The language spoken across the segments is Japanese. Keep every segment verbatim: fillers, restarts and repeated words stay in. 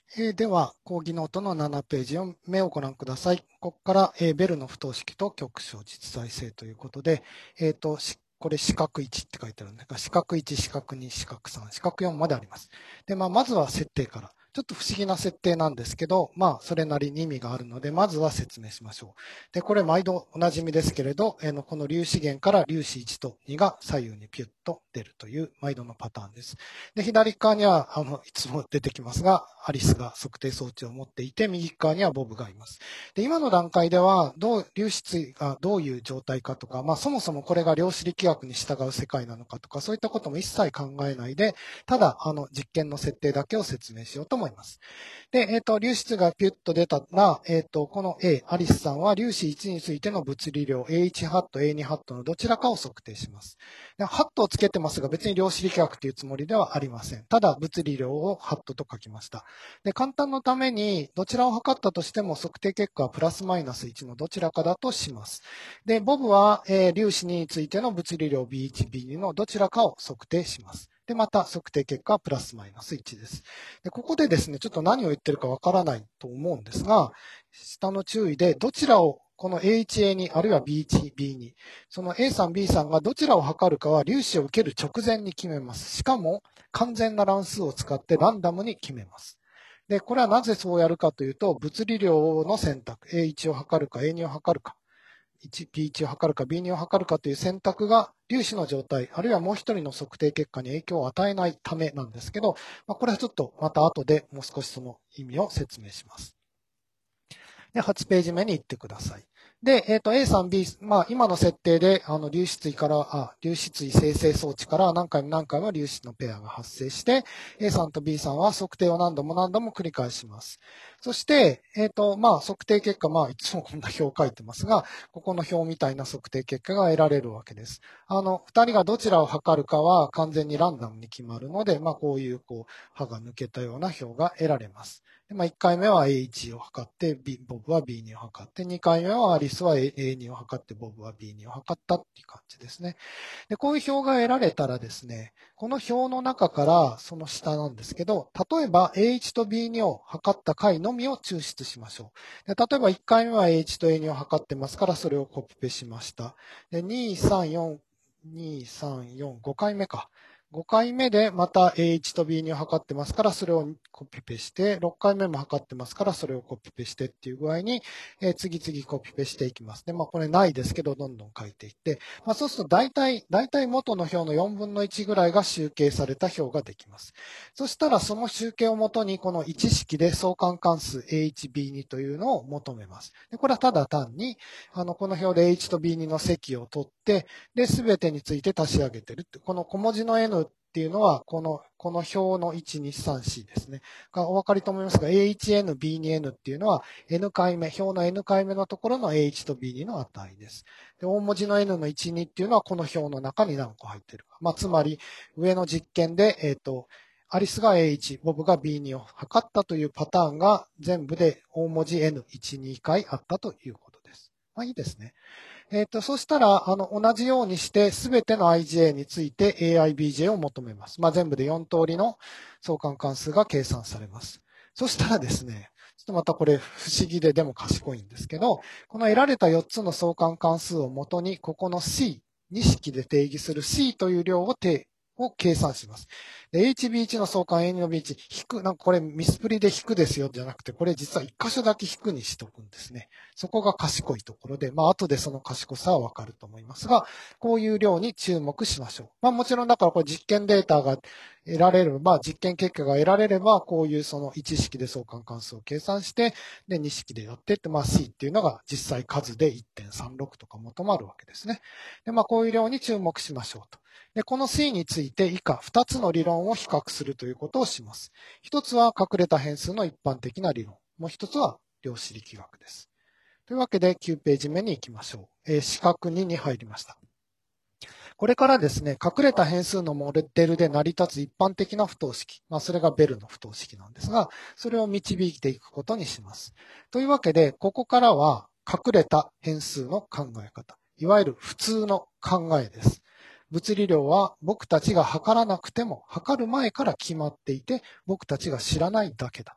えーでは、講義ノートのななページを目をご覧ください。ここから、えーベルの不等式と局所実在性ということで、えーと、しこれ四角いちって書いてあるんですが、四角いち、四角に、四角さん、四角よんまであります。で、まあ、まずは設定から。ちょっと不思議な設定なんですけど、まあ、それなりに意味があるので、まずは説明しましょう。で、これ毎度おなじみですけれど、えーのこの粒子源から粒子いちとにが左右にピュッと出るという毎度のパターンです。で、左側には、あの、いつも出てきますが、アリスが測定装置を持っていて、右側にはボブがいます。で、今の段階では、どう、粒子がどういう状態かとか、まあ、そもそもこれが量子力学に従う世界なのかとか、そういったことも一切考えないで、ただ、あの、実験の設定だけを説明しようと思います。で、えっ、と、粒子がピュッと出たら、えっ、と、この A、アリスさんは粒子いちについての物理量 エーワン ハット、エーツー ハットのどちらかを測定します。でハットをつけてますが、別に量子力学というつもりではありません。ただ、物理量をハットと書きました。で、簡単のために、どちらを測ったとしても測定結果はプラスマイナスいちのどちらかだとします。で、ボブは、えー粒子についての物理量 ビーワン、ビーツー のどちらかを測定します。で、また測定結果はプラスマイナスいちです。で、ここでですね、ちょっと何を言ってるかわからないと思うんですが、下の注意で、どちらをこの エーワンエーに、あるいは ビーワン、ビーツー、その A さん、B さんがどちらを測るかは粒子を受ける直前に決めます。しかも、完全な乱数を使ってランダムに決めます。で、これはなぜそうやるかというと、物理量の選択、エーワン を測るか エーツー を測るか、ビーワン を測るか ビーツー を測るかという選択が粒子の状態、あるいはもう一人の測定結果に影響を与えないためなんですけど、まあ、これはちょっとまた後でもう少しその意味を説明します。で、はちページ目に行ってください。で、えっ、と、A さん、B、まあ、今の設定で、あの、粒子対から、あ、粒子対生成装置から何回も何回も粒子のペアが発生して、A さんと B さんは測定を何度も何度も繰り返します。そして、えっ、と、まあ、測定結果、まあ、いつもこんな表を書いてますが、ここの表みたいな測定結果が得られるわけです。あの、二人がどちらを測るかは完全にランダムに決まるので、まあ、こういう、こう、歯が抜けたような表が得られます。でまあ、いっかいめは エーワン を測って、B、ボブは ビーツー を測って、にかいめはアリスは エーツー を測って、ボブは ビーツー を測ったっていう感じですね。で、こういう表が得られたらですね、この表の中からその下なんですけど、例えば エーワン と ビーツー を測った回のみを抽出しましょう。で例えばいっかいめは エーワン と エーツー を測ってますから、それをコピペしました。で、に、さん、よん、に、さん、よん、ごかいめか。ごかいめでまた エーワン と ビーツー を測ってますから、それをコピペして、ろっかいめも測ってますから、それをコピペしてっていう具合に、えー次々コピペしていきます。で、まあこれないですけど、どんどん書いていって、まあそうすると大体、大体元の表のよんぶんのいちぐらいが集計された表ができます。そしたらその集計をもとに、このいち式で相関関数 エーワン、ビーツー というのを求めます。でこれはただ単に、あの、この表で エーワン と ビーツー の積を取って、で、すべてについて足し上げてるって、この小文字の N っていうのは、この、この表のいち、に、さん、よんですね。がお分かりと思いますが、エーワンエヌ、ビーツーエヌ っていうのは N 回目、表の N 回目のところの エーワン と ビーツー の値です。で、大文字の N のいち、にっていうのはこの表の中に何個入ってるか。まあ、つまり、上の実験で、えっ、と、アリスが エーワン、ボブが ビーツー を測ったというパターンが全部で大文字 エヌいち、にかいあったということです。まあいいですね。えっ、と、そしたら、あの、同じようにして、すべての アイジェー について エーアイビージェー を求めます。まあ、全部でよん通りの相関関数が計算されます。そしたらですね、ちょっとまたこれ不思議ででも賢いんですけど、この得られたよっつの相関関数をもとに、ここの C、に式で定義する C という量を定を計算します。で エイチビーワン の相関 エーツー の ビーワン、引く、なんかこれミスプリで引くですよじゃなくて、これ実は一箇所だけ引くにしとくんですね。そこが賢いところで、まあ後でその賢さはわかると思いますが、こういう量に注目しましょう。まあもちろんだからこれ実験データが得られれば、実験結果が得られれば、こういうそのいち式で相関関数を計算して、でに式でやってって、まあ C っていうのが実際数で いってんさんろく とか求まるわけですね。で、まあこういう量に注目しましょうと。で、この C について以下ふたつの理論を比較するということをします。一つは隠れた変数の一般的な理論。もう一つは量子力学です。というわけできゅうページ目に行きましょう。えー、四角にに入りました。これからですね、隠れた変数のモデルで成り立つ一般的な不等式。まあ、それがベルの不等式なんですが、それを導いていくことにします。というわけで、ここからは隠れた変数の考え方。いわゆる普通の考えです。物理量は僕たちが測らなくても測る前から決まっていて僕たちが知らないだけだ。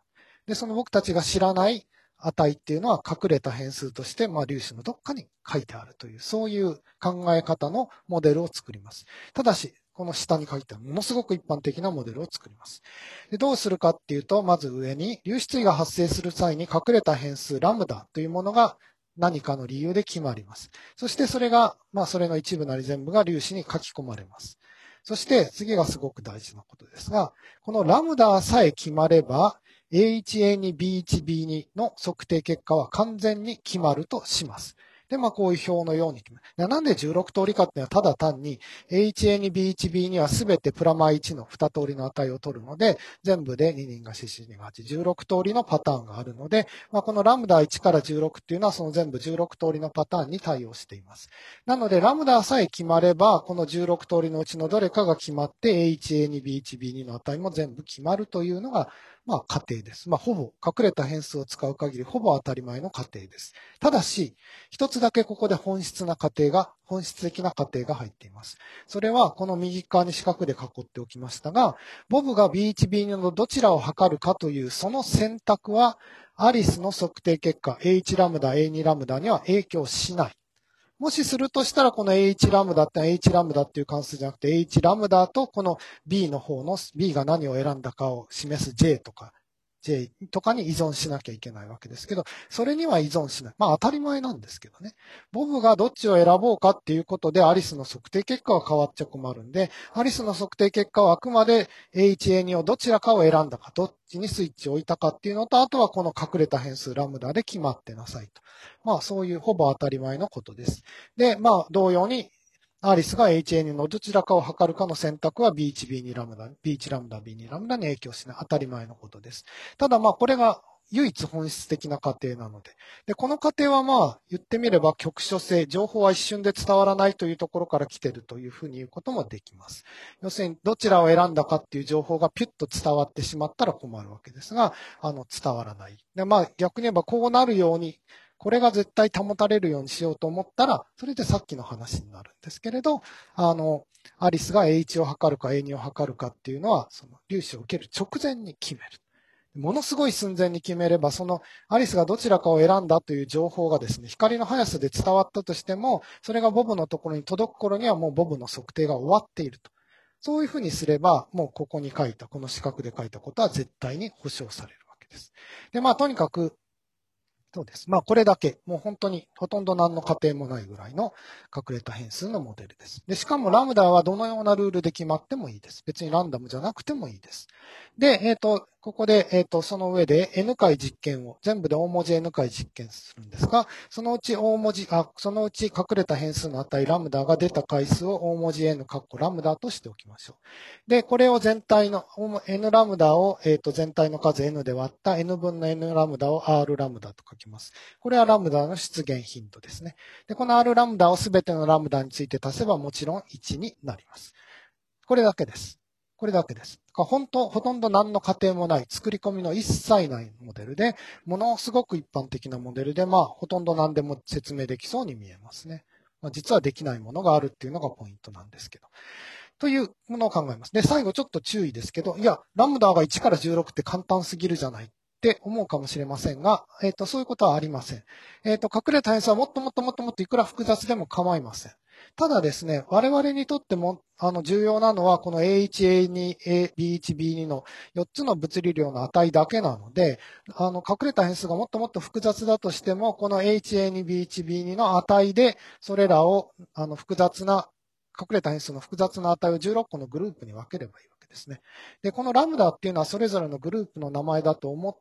で、その僕たちが知らない値っていうのは隠れた変数として、まあ、粒子のどっかに書いてあるという、そういう考え方のモデルを作ります。ただし、この下に書いてあるものすごく一般的なモデルを作ります。で、どうするかっていうと、まず上に粒子対が発生する際に隠れた変数ラムダというものが何かの理由で決まります。そしてそれが、まあそれの一部なり全部が粒子に書き込まれます。そして次がすごく大事なことですが、このラムダさえ決まれば、エーいちエーにビーいちビーに の測定結果は完全に決まるとします。で、まあこういう表のように決まる。なんでじゅうろく通りかっていうのはただ単に エーいちエーにビーいちビーに はすべてプラマイいちのに通りの値を取るので、全部でににんがよん、よんがはち、じゅうろく通りのパターンがあるので、まあこのラムダいちからじゅうろくっていうのはその全部じゅうろく通りのパターンに対応しています。なのでラムダさえ決まれば、このじゅうろく通りのうちのどれかが決まって エーいちエーにビーいちビーに の値も全部決まるというのが、まあ仮定です。まあほぼ隠れた変数を使う限りほぼ当たり前の仮定です。ただし、一つだけここで本質な仮定が、本質的な仮定が入っています。それはこの右側に四角で囲っておきましたが、ボブが ビーいちビーに のどちらを測るかというその選択は、アリスの測定結果 エーいち ラムダ、エーに ラムダには影響しない。もしするとしたら、この エーいち ラムダってのは エーいち ラムダっていう関数じゃなくて エーいち ラムダとこの B の方の B が何を選んだかを示す J とか J とかに依存しなきゃいけないわけですけど、それには依存しない。まあ当たり前なんですけどね。ボブがどっちを選ぼうかっていうことでアリスの測定結果は変わっちゃ困るんで、アリスの測定結果はあくまで エーいちエーに をどちらかを選んだか、どっちにスイッチを置いたかっていうのと、あとはこの隠れた変数ラムダで決まってなさいと。まあそういうほぼ当たり前のことです。で、まあ同様に、アリスが エーいちエーに のどちらかを測るかの選択は ビーいちビーに ラムダ、ビーいち ラムダ、ビーに ラムダに影響しない。当たり前のことです。ただまあこれが唯一本質的な仮定なので。で、この仮定はまあ言ってみれば局所性、情報は一瞬で伝わらないというところから来ているというふうに言うこともできます。要するにどちらを選んだかっていう情報がピュッと伝わってしまったら困るわけですが、あの伝わらない。で、まあ逆に言えばこうなるように、これが絶対保たれるようにしようと思ったら、それでさっきの話になるんですけれど、あの、アリスが エーいち を測るか エーに を測るかっていうのは、その粒子を受ける直前に決める。ものすごい寸前に決めれば、そのアリスがどちらかを選んだという情報がですね、光の速さで伝わったとしても、それがボブのところに届く頃にはもうボブの測定が終わっていると。そういうふうにすれば、もうここに書いた、この四角で書いたことは絶対に保証されるわけです。で、まあとにかく、そうです。まあ、これだけ、もう本当にほとんど何の仮定もないぐらいの隠れた変数のモデルです。で、しかもラムダはどのようなルールで決まってもいいです。別にランダムじゃなくてもいいです。で、えっと、ここで、えっと、その上で N 回実験を、全部で大文字 N 回実験するんですが、そのうち大文字、あ、そのうち隠れた変数の値ラムダが出た回数を大文字 N 括弧ラムダとしておきましょう。で、これを全体の、N ラムダを、えっと、全体の数 N で割った N 分の N ラムダを R ラムダと書きます。これはラムダの出現頻度ですね。で、この R ラムダをすべてのラムダについて足せばもちろんいちになります。これだけです。これだけです。本当、ほとんど何の仮定もない、作り込みの一切ないモデルで、ものすごく一般的なモデルで、まあ、ほとんど何でも説明できそうに見えますね。まあ、実はできないものがあるっていうのがポイントなんですけど。というものを考えます。で、最後ちょっと注意ですけど、いや、ラムダがいちからじゅうろくって簡単すぎるじゃないって思うかもしれませんが、えっと、そういうことはありません。えっと、隠れた変数はもっともっともっともっといくら複雑でも構いません。ただですね、我々にとっても、あの、重要なのは、この エーいち、エーに、ビーいち、ビーに のよっつの物理量の値だけなので、あの、隠れた変数がもっともっと複雑だとしても、この エーいち、エーに、ビーいち、ビーに の値で、それらを、あの、複雑な、隠れた変数の複雑な値をじゅうろっこのグループに分ければいいわけですね。で、このラムダっていうのはそれぞれのグループの名前だと思って、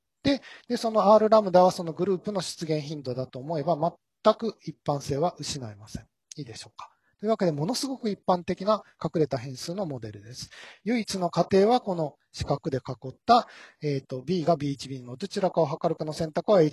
で、その R ラムダはそのグループの出現頻度だと思えば、全く一般性は失いません。いいでしょうか。というわけで、ものすごく一般的な隠れた変数のモデルです。唯一の仮定は、この四角で囲った、えっと、B が ビーいち、ビーに のどちらかを測るかの選択は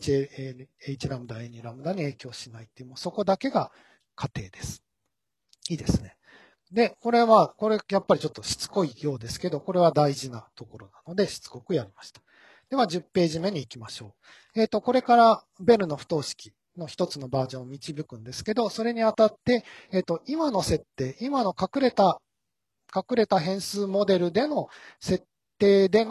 H、H ラムダ、エーに ラムダに影響しないっていう、もうそこだけが仮定です。いいですね。で、これは、これやっぱりちょっとしつこいようですけど、これは大事なところなので、しつこくやりました。では、じゅっページ目に行きましょう。えっと、これからベルの不等式の一つのバージョンを導くんですけど、それにあたって、えっと、今の設定、今の隠れた、隠れた変数モデルでの設定での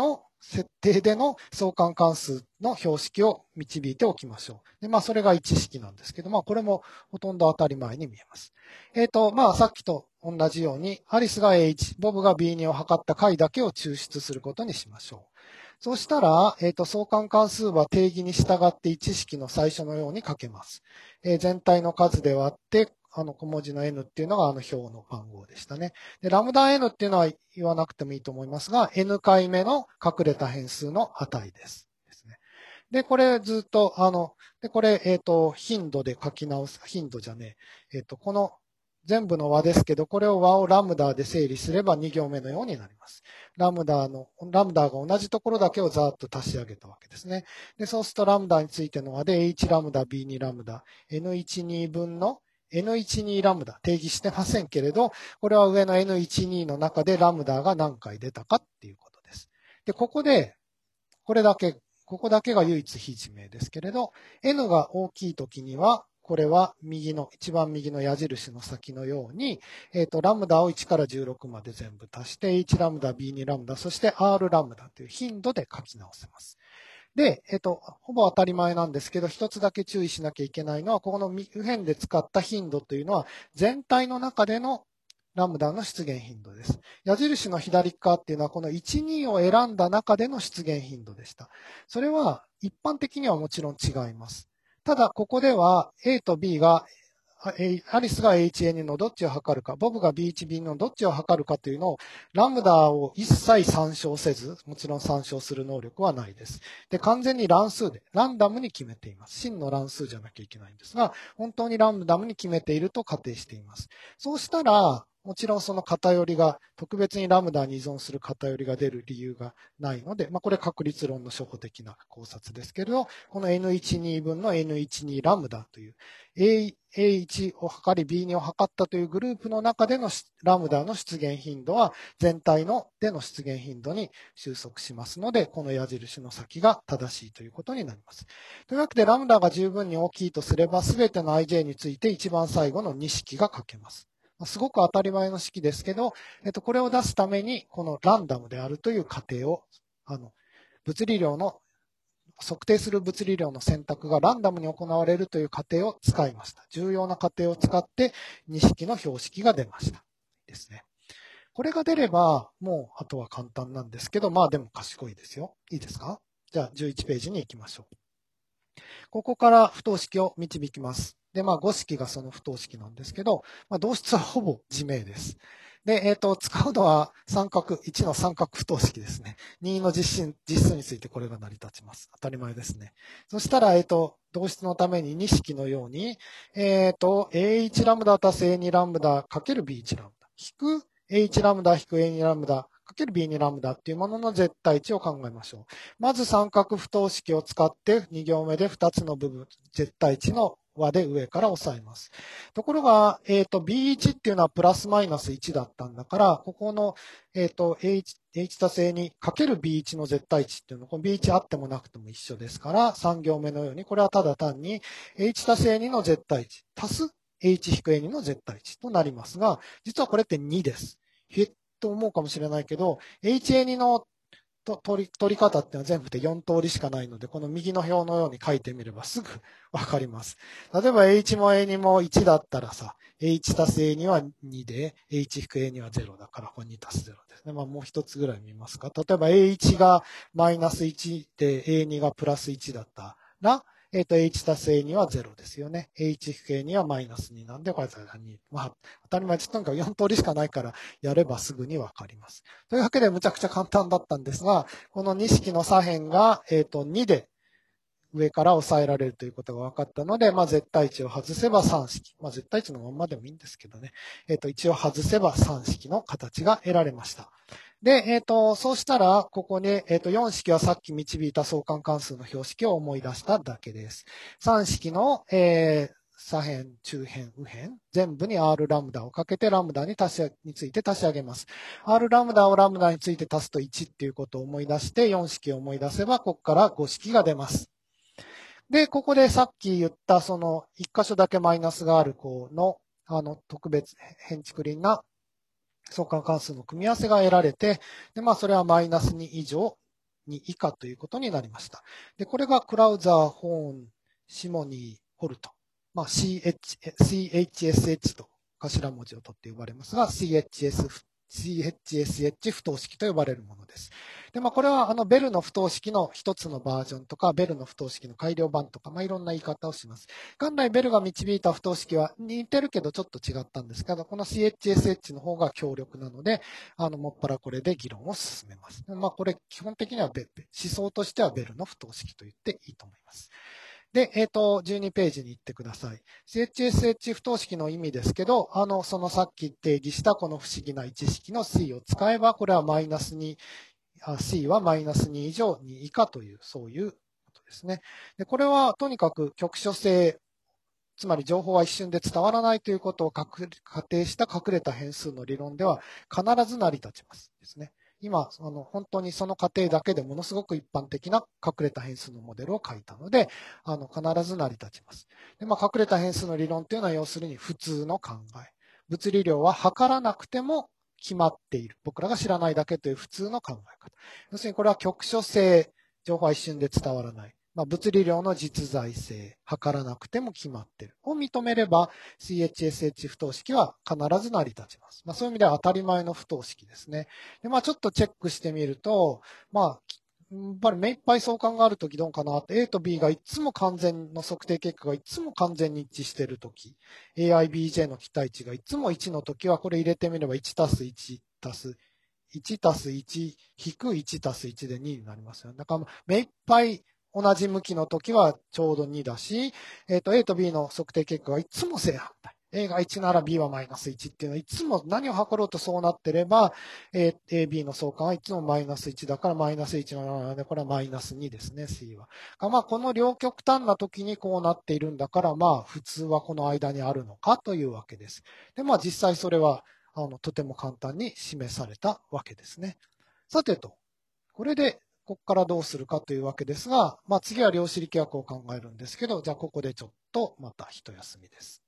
設定での相関関数の標識を導いておきましょう。で、まあ、それがいち式なんですけど、まあ、これもほとんど当たり前に見えます。えっと、まあ、さっきと同じように、アリスが エーワン、ボブが ビーツー を測った解だけを抽出することにしましょう。そうしたら、えっと、相関関数は定義に従っていち式の最初のように書けます。えー、全体の数で割って、あの小文字の n っていうのがあの表の番号でしたね。で、ラムダ n っていうのは言わなくてもいいと思いますが、n 回目の隠れた変数の値です。ですね。で、これずっと、あの、で、これ、えっと、頻度で書き直す、頻度じゃねえ、えっと、この全部の和ですけど、これを和をラムダで整理すればに行目のようになります。ラムダの、ラムダが同じところだけをざーっと足し上げたわけですね。で、そうするとラムダについての和で H ラムダ、ビーツー ラムダ、エヌじゅうに 分の エヌじゅうに ラムダ定義してませんけれど、これは上の エヌじゅうに の中でラムダが何回出たかっていうことです。で、ここで、これだけ、ここだけが唯一非自明ですけれど、n が大きいときには、これは右の、一番右の矢印の先のように、えっと、ラムダをいちからじゅうろくまで全部足して、H ラムダ、ビーツー ラムダ、そして R ラムダという頻度で書き直せます。で、えっと、ほぼ当たり前なんですけど、一つだけ注意しなきゃいけないのは、ここの右辺で使った頻度というのは、全体の中でのラムダの出現頻度です。矢印の左側っていうのは、このいち、にを選んだ中での出現頻度でした。それは一般的にはもちろん違います。ただ、ここでは A と B が、アリスが エイチエヌ のどっちを測るか、ボブが ビーワン、ビーツー のどっちを測るかというのを、ラムダを一切参照せず、もちろん参照する能力はないです。で、完全に乱数で、ランダムに決めています。真の乱数じゃなきゃいけないんですが、本当にランダムに決めていると仮定しています。そうしたら、もちろんその偏りが、特別にラムダに依存する偏りが出る理由がないので、まあ、これ確率論の初歩的な考察ですけれど、この エヌじゅうに 分の エヌじゅうに ラムダという エーワン を測り ビーツー を測ったというグループの中でのラムダの出現頻度は全体のでの出現頻度に収束しますので、この矢印の先が正しいということになります。というわけで、ラムダが十分に大きいとすれば、すべての アイジェー について一番最後のに式が書けます。すごく当たり前の式ですけど、えっと、これを出すために、このランダムであるという仮定を、あの、物理量の、測定する物理量の選択がランダムに行われるという仮定を使いました。重要な仮定を使って、に式の標識が出ました。ですね。これが出れば、もうあとは簡単なんですけど、まあでも賢いですよ。いいですか？じゃあじゅういちページに行きましょう。ここから不等式を導きます。で、まあご式がその不等式なんですけど、まあ導出はほぼ自明です。で、えっと、使うのは三角、いちの三角不等式ですね。にの実数実数についてこれが成り立ちます。当たり前ですね。そしたら、えっと、導出のためにに式のように、えっと、エーワン ラムダ足す エーツー ラムダかける ビーワン ラムダ、引く エーワン ラムダ引く エーツー ラムダかける ビーツー ラムダっていうものの絶対値を考えましょう。まず三角不等式を使ってに行目でふたつの部分、絶対値の和で上から押さえます。ところが、えっと、ビーワン っていうのはプラスマイナスいちだったんだから、ここの、えっと、H、H 足す A にかける ビーワン の絶対値っていうの、この ビーワン あってもなくても一緒ですから、さん行目のように、これはただ単に H 足す エーツー の絶対値、足す H-エーツー の絶対値となりますが、実はこれってにです。へっと思うかもしれないけど、エイチエーツー のと取り、取り方っていうのは全部でよん通りしかないので、この右の表のように書いてみればすぐわかります。例えば H も エーツー もいちだったらさ、H 足す エーツー はにで、H 引く エーツー はゼロだから、これに足すゼロですね。まあもう一つぐらい見ますか。例えば エーワン がマイナスいちで エーツー がプラスいちだったら、えっと、H 足す エーツー はゼロですよね。H 引く エーツー はマイナスになんで、これはに。まあ、当たり前です。とにかくよん通りしかないから、やればすぐにわかります。というわけで、むちゃくちゃ簡単だったんですが、このに式の左辺が、えっと、にで上から抑えられるということが分かったので、まあ、絶対値を外せばさん式。まあ、絶対値のまんまでもいいんですけどね。えっと、一応外せばさん式の形が得られました。で、えっと、そうしたら、ここに、えっと、よん式はさっき導いた相関関数の標識を思い出しただけです。さん式の、えー、左辺、中辺、右辺、全部に R ラムダをかけてラムダに足し、について足し上げます。R ラムダをラムダについて足すといちっていうことを思い出して、よん式を思い出せば、ここからご式が出ます。で、ここでさっき言った、その、一箇所だけマイナスがある子の、あの、特別、変築輪な相関関数の組み合わせが得られて、で、まあ、それはマイナスに以上に以下ということになりました。で、これがクラウザー、ホーン、シモニー、ホルト。まあ、シーエイチ、シーエイチエスエイチ と頭文字を取って呼ばれますが、シーエイチエス、シーエイチエスエイチ 不等式と呼ばれるものです。で、まあ、これはあのベルの不等式の一つのバージョンとか、ベルの不等式の改良版とか、まあ、いろんな言い方をします。元来ベルが導いた不等式は似てるけどちょっと違ったんですけど、この シーエイチエスエイチ の方が強力なので、あの、もっぱらこれで議論を進めます。まあ、これ基本的にはベル、思想としてはベルの不等式と言っていいと思います。で、えっと、じゅうにページに行ってください。シーエイチエスエイチ 不等式の意味ですけど、あの、そのさっき定義したこの不思議な一式の C を使えば、これはマイナスに、C はマイナスに以上に以下という、そういうことですね。で、これはとにかく局所性、つまり情報は一瞬で伝わらないということを仮定した隠れた変数の理論では必ず成り立ちますですね。今、あの本当にその過程だけでものすごく一般的な隠れた変数のモデルを書いたので、あの必ず成り立ちます。で、まあ、隠れた変数の理論というのは要するに普通の考え。物理量は測らなくても決まっている。僕らが知らないだけという普通の考え方。要するにこれは局所性、情報は一瞬で伝わらない。まあ、物理量の実在性、測らなくても決まっている。を認めれば シーエイチエスエイチ 不等式は必ず成り立ちます。まあ、そういう意味では当たり前の不等式ですね。で、まあ、ちょっとチェックしてみると、まあ、やっぱり目いっぱい相関があるときどうかなって、A と B がいつも完全の測定結果がいつも完全に一致しているとき、エーアイビージェー の期待値がいつもいちのときは、これ入れてみればいちたすいちたすいちたすいち引くいちたすいちでにになりますよね。だから目いっぱい同じ向きの時はちょうどにだし、えっと、A と B の測定結果がいつも正反対。A がいちなら B はマイナスいちっていうのは、いつも何を測ろうとそうなってれば、A、A、B の相関はいつもマイナスいちだからマイナスいちなので、これはマイナスにですね、C は。まあ、この両極端な時にこうなっているんだから、まあ、普通はこの間にあるのかというわけです。で、まあ、実際それは、あの、とても簡単に示されたわけですね。さてと、これで、ここからどうするかというわけですが、まあ次は量子力学を考えるんですけど、じゃあここでちょっとまた一休みです。